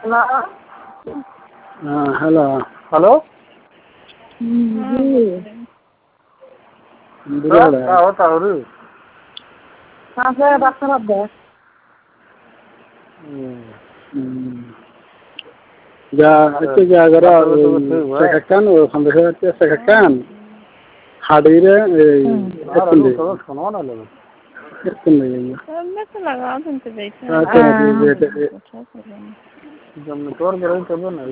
hello hello क्या होता है रे कहाँ से डॉक्टर अब ya itu ya gara sekarang sampai sekarang hadirnya مثل لغات انت بيتها তোর বেরোই করবো না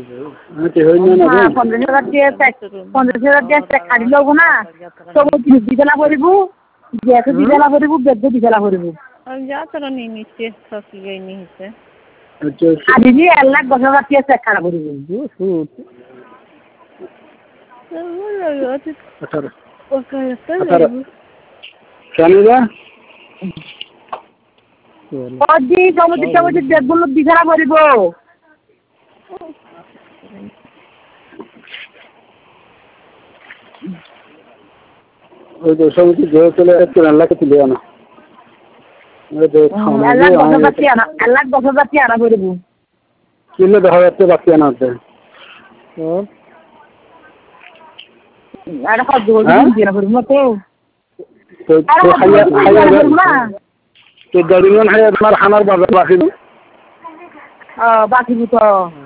খাড়ি লব না সব বিবেলা করিবু যেতে বিবেলা করিবু বেদ বিবেলা করিবু যা তোরা নিয়ে নিচ্ছে সকি গই নিছে আদিজি 1 লাখ 10,000 টাকা চেক খাড়া করিবু জানিবা অজি কমিটি বেদগুলো বিবেলা করিব ওই তো সমিতি জয় চলে 1 লাখ তুলে আনা ওই তো 1 লাখ 10,000 টাকা আনা 1 লাখ 10,000 টাকা আনা করিব কিলো 10,000 বাকি আনা আছে আর কত জোর দিয়ে করিব তো তো গাড়িমান হায় আপনার খানার বাজার বাকি বাকিব তো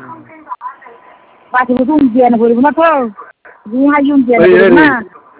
দিয়ে করিব না তো হাইম দিয়ে করিব না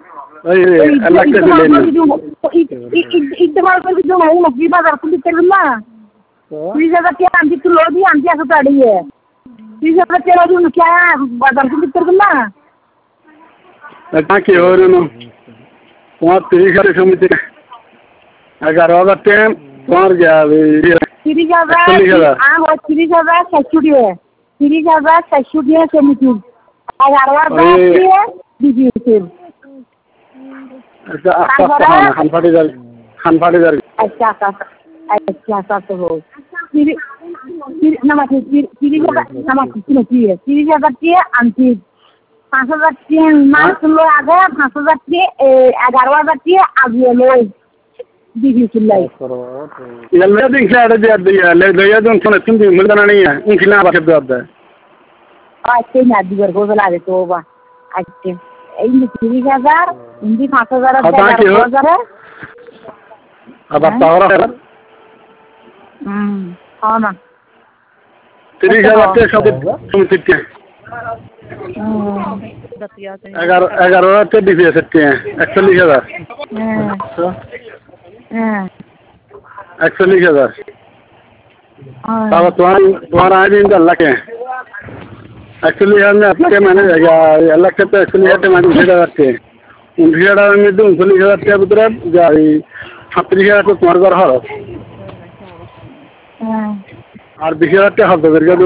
ইত্তেমাল করে দিও না কি বাজার তুমি করবে না 30,000 টাকা আনতে তো লদি আনতে আসো তাড়িয়ে 30,000 টাকা দিও না কি বাজার তুমি করবে না এটা কি হলো না তোমার 30,000 সমিতি 11,000 টাকা তোমার যাবে 30,000 আমার 30,000 দিয়ে 30,000 দিয়ে সমিতি 11,000 দিয়ে দিয়েছে अच्छा खानफाटी जारी अच्छा तो हो 30,000 आंटी 5,000 टाका मास लो आगे 5,000 टाका 11,000 टाका आगे लो दिखिलाई ये ले दिन से आड़े दिया ले दिया तो सुन तुम भी मिलना नहीं है उनकी ना बात है अच्छा ना दिवर को बला दे तो बा अच्छा এই 30,000 ইন্দি 5,000 अब पावर है हाँ ना 30,000 के सब समिति के 11,000 के भी दे सकते हैं 41,000 41,000 तब तुम्हारा आज इनका लक है एक्चुअली हमने अपने मैंने अलग से तो एक्चुअली है मैंने 30,000 के 29,000 में दूँ 29,000 के उधर जारी 37,000 तो तुम्हारे घर हारो और 20,000 के हाथ दे दिया दूँ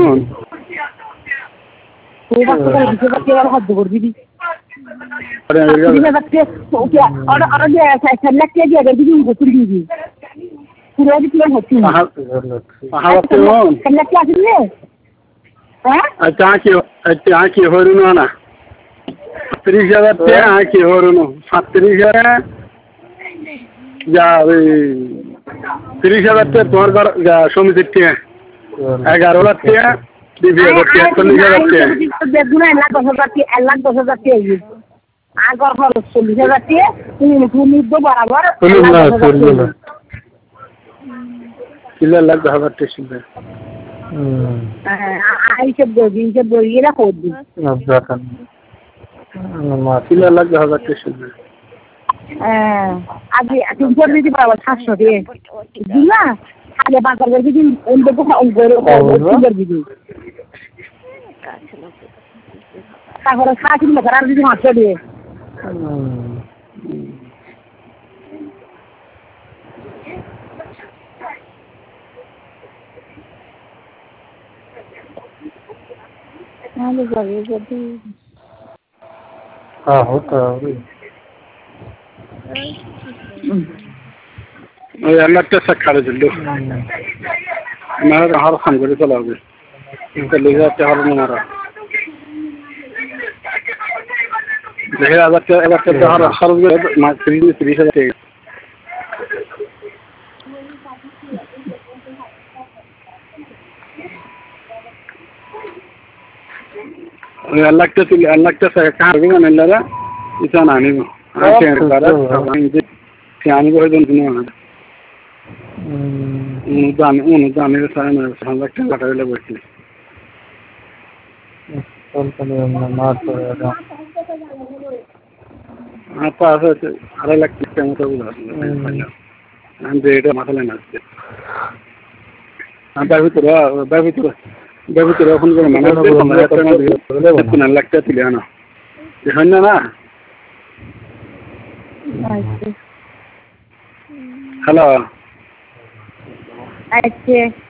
वो बात तो 20,000 के हाथ दे कर दी अरे 20,000 के तो क्या और ये ऐसा लग के दिया कर दी उनको पूरी दी पूरा दी प्लान होती है हाँ होते हो कल क्या किए अच्छा की हो रही ना 30,000 पे की हो रही 37,000 या 30,000 पे तुम्हारे घर समिति के 11,000 पे 40,000 पे बेगुना 1,10,000 টাকা আগর খরচ 40,000 টাকা তুমি তো বরাবর কিলো 1,10,000 টাকা শুনবে আইসে বই এরা কোড দিন কিলো 1,10,000 টাকা শুনবে আগে তুমি করে দিতে পারো 700 দিয়ে দিলা আগে বাজার করে দিন ওই দেখো করে দিদি তারপরে খাওয়া কিনলে আর দিদি 500 দিয়ে हाँ होता है अलग से सखारे चलो मैं हर खान करे चलाओगे चले जाते हर हमारा देखिए अगर हर हर फ्री 30,000 ওই আল্লাহটা ছিল আল্লাহটা কারবে মানে লারা এটা না নিব আছে করা আমি করে দেন না অনুদানের সারা না আল্লাহটা কাটাইলে বসে apa ada lagi yang tahu lah nanti itu masalah nanti baru itu pun kalau mana tu mana tu pun lagi tu liana jangan na আচ্ছা hello আচ্ছা